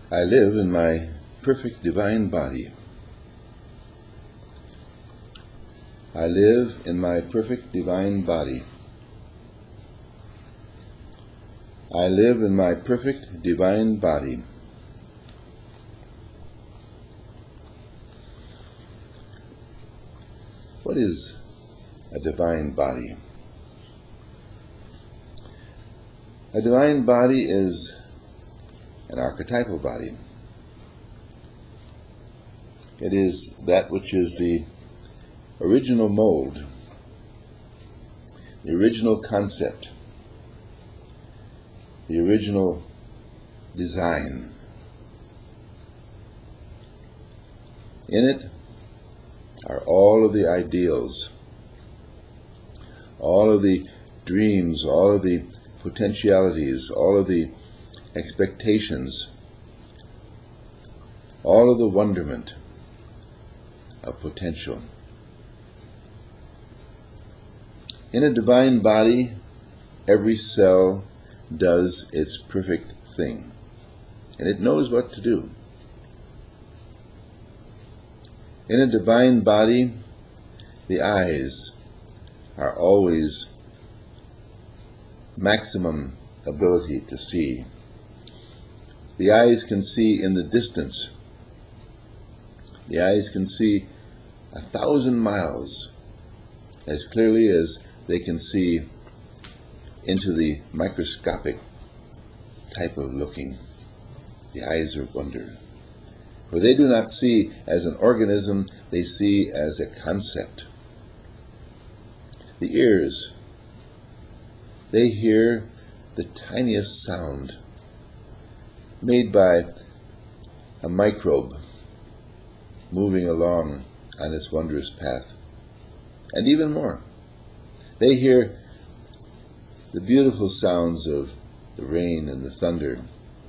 I live in my perfect divine body. I live in my perfect divine body. I live in my perfect divine body. What is a divine body? A divine body is an archetypal body. It is that which is the original mold, the original concept, the original design. In it are all of the ideals, all of the dreams, all of the potentialities, all of the expectations, all of the wonderment of potential. In a divine body, every cell does its perfect thing, and it knows what to do. In a divine body, the eyes are always maximum ability to see. The eyes can see in the distance. The eyes can see 1,000 miles as clearly as they can see into the microscopic type of looking. The eyes are wonder. For they do not see as an organism, they see as a concept. The ears, they hear the tiniest sound made by a microbe moving along on its wondrous path. And even more, they hear the beautiful sounds of the rain and the thunder,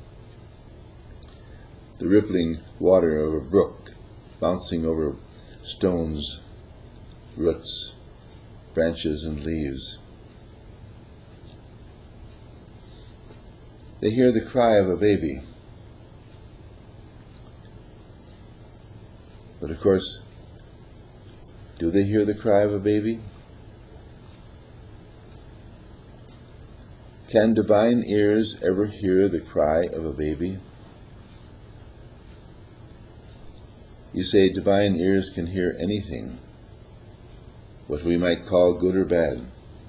the rippling water of a brook bouncing over stones, roots, branches, and leaves. They hear the cry of a baby. But of course, do they hear the cry of a baby? Can divine ears ever hear the cry of a baby? You say divine ears can hear anything, what we might call good or bad.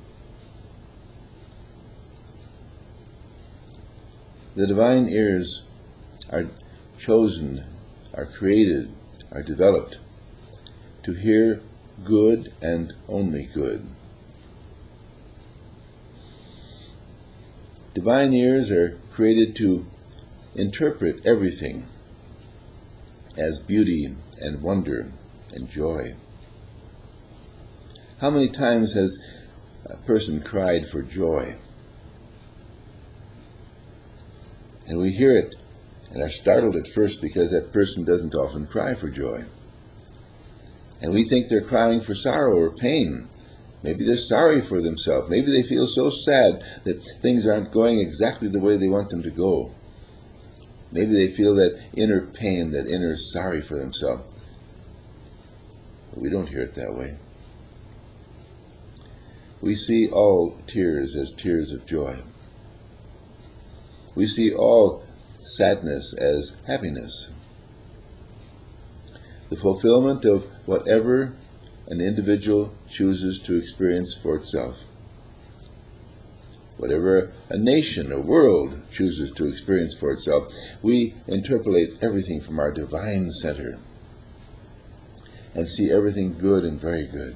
The divine ears are chosen, are created, are developed to hear good and only good. Divine ears are created to interpret everything as beauty and wonder and joy. How many times has a person cried for joy? And we hear it and are startled at first because that person doesn't often cry for joy. And we think they're crying for sorrow or pain. Maybe they're sorry for themselves. Maybe they feel so sad that things aren't going exactly the way they want them to go. Maybe they feel that inner pain, that inner sorry for themselves. But we don't hear it that way. We see all tears as tears of joy. We see all sadness as happiness. The fulfillment of whatever an individual chooses to experience for itself. Whatever a nation, a world chooses to experience for itself, we interpolate everything from our divine center and see everything good and very good.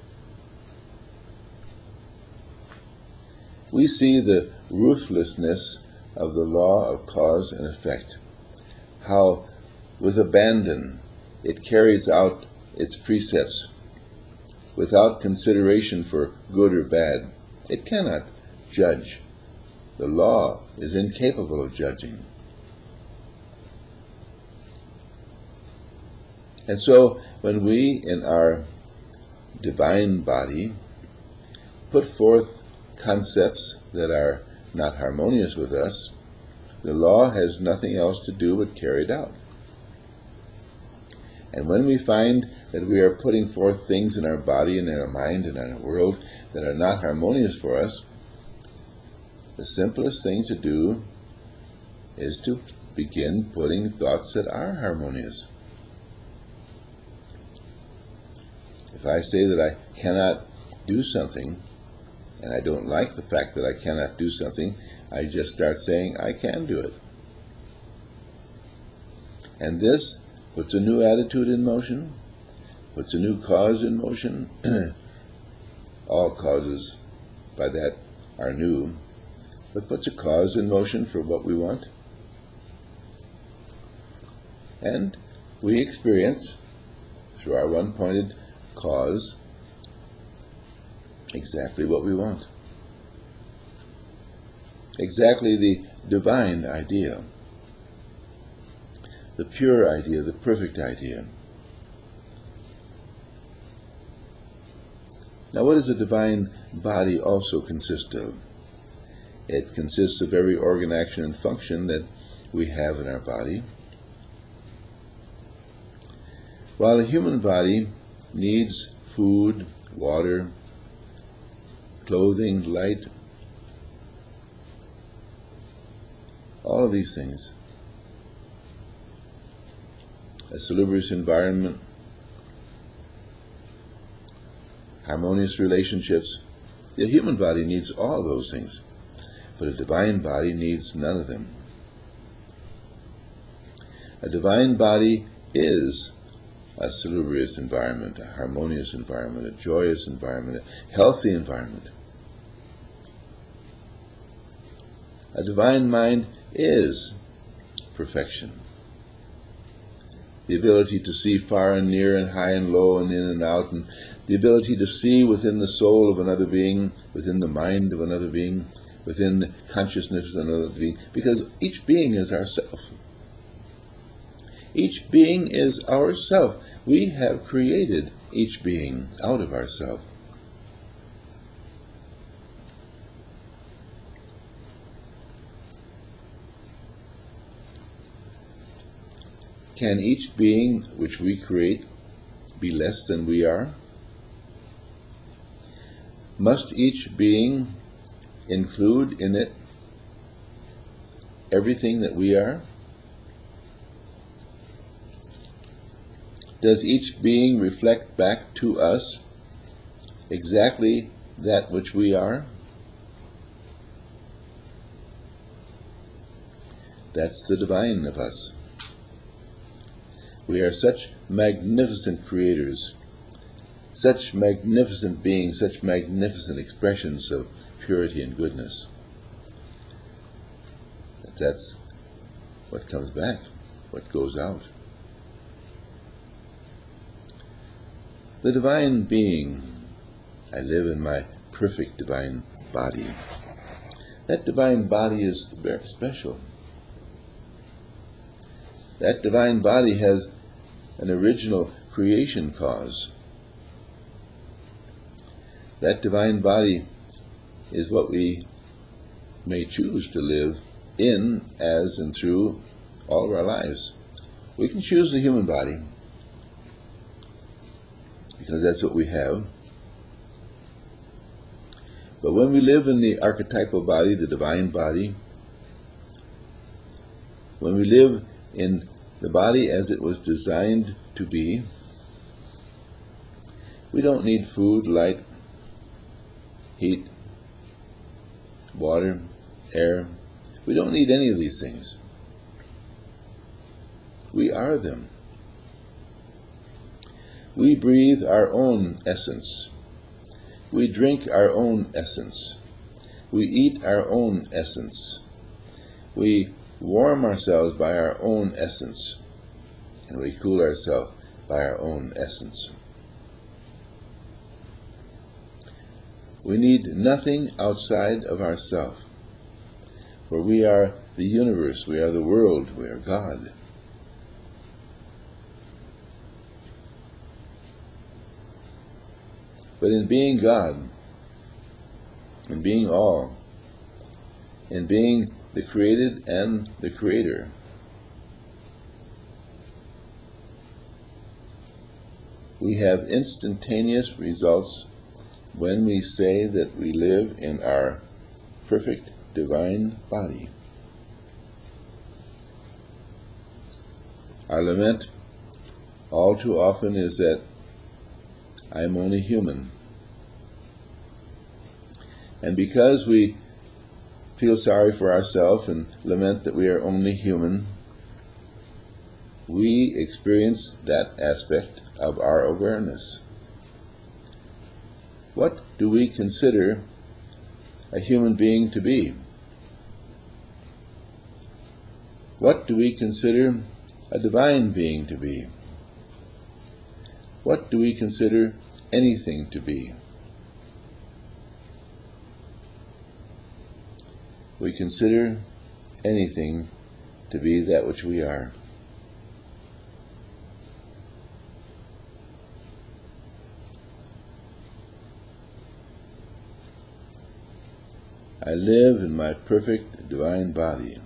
We see the ruthlessness of the law of cause and effect, how with abandon it carries out its precepts without consideration for good or bad. It cannot judge. The law is incapable of judging. And so when we in our divine body put forth concepts that are not harmonious with us, The law has nothing else to do but carry it out. And when we find that we are putting forth things in our body and in our mind and in our world that are not harmonious for us, the simplest thing to do is to begin putting thoughts that are harmonious. If I say that I cannot do something, and I don't like the fact that I cannot do something, I just start saying I can do it. And this puts a new attitude in motion, puts a new cause in motion. All causes by that are new, but puts a cause in motion for what we want. And we experience, through our one-pointed cause, exactly what we want. Exactly the divine idea, the pure idea, the perfect idea. Now, what does the divine body also consist of? It consists of every organ, action, and function that we have in our body. While the human body needs food, water, clothing, light, all of these things, a salubrious environment, harmonious relationships, the human body needs all those things, but a divine body needs none of them. A divine body is a salubrious environment, a harmonious environment, a joyous environment, a healthy environment. A divine mind is perfection. The ability to see far and near and high and low and in and out, and the ability to see within the soul of another being, within the mind of another being, within the consciousness of another being, because each being is ourself. Each being is ourself. We have created each being out of ourself. Can each being which we create be less than we are? Must each being include in it everything that we are? Does each being reflect back to us exactly that which we are? That's the divine of us. We are such magnificent creators, such magnificent beings, such magnificent expressions of purity and goodness. That's what comes back, what goes out. The divine being, I live in my perfect divine body. That divine body is very special. That divine body has an original creation cause. That divine body is what we may choose to live in, as, and through all of our lives. We can choose the human body, because that's what we have. But when we live in the archetypal body, the divine body, when we live in the body as it was designed to be, we don't need food, light, heat, water, air. We don't need any of these things. We are them. We breathe our own essence. We drink our own essence. We eat our own essence. We warm ourselves by our own essence. And we cool ourselves by our own essence. We need nothing outside of ourselves, for we are the universe, we are the world, we are God. But in being God, in being all, in being the created and the Creator. We have instantaneous results when we say that we live in our perfect divine body. Our lament all too often is that I am only human. And because we feel sorry for ourselves and lament that we are only human, we experience that aspect of our awareness. What do we consider a human being to be? What do we consider a divine being to be? What do we consider anything to be? We consider anything to be that which we are. I live in my perfect divine body.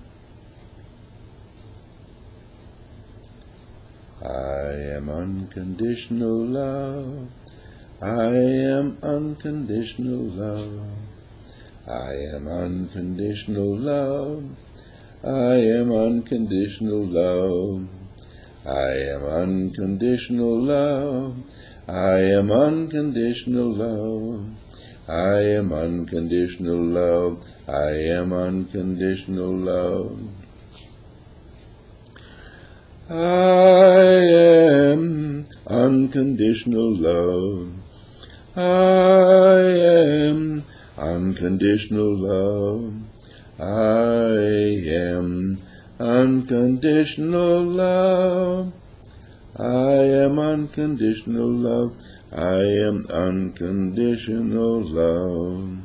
I am unconditional love. I am unconditional love. I am unconditional love. I am unconditional love. I am unconditional love. I am unconditional love. I am unconditional love. I am unconditional love. I am unconditional love. I am unconditional love. I am unconditional love. I am unconditional love. I am unconditional love.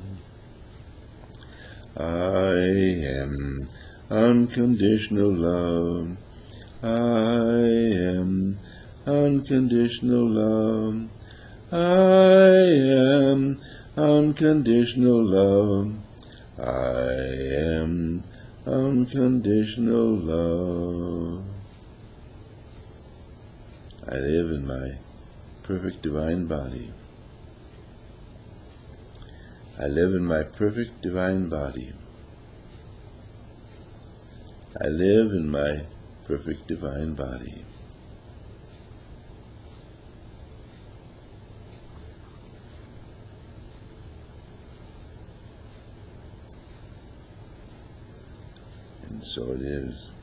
I am unconditional love. I am unconditional love. I am unconditional love. I am unconditional love. I live in my perfect divine body. I live in my perfect divine body. I live in my perfect divine body. And so it is.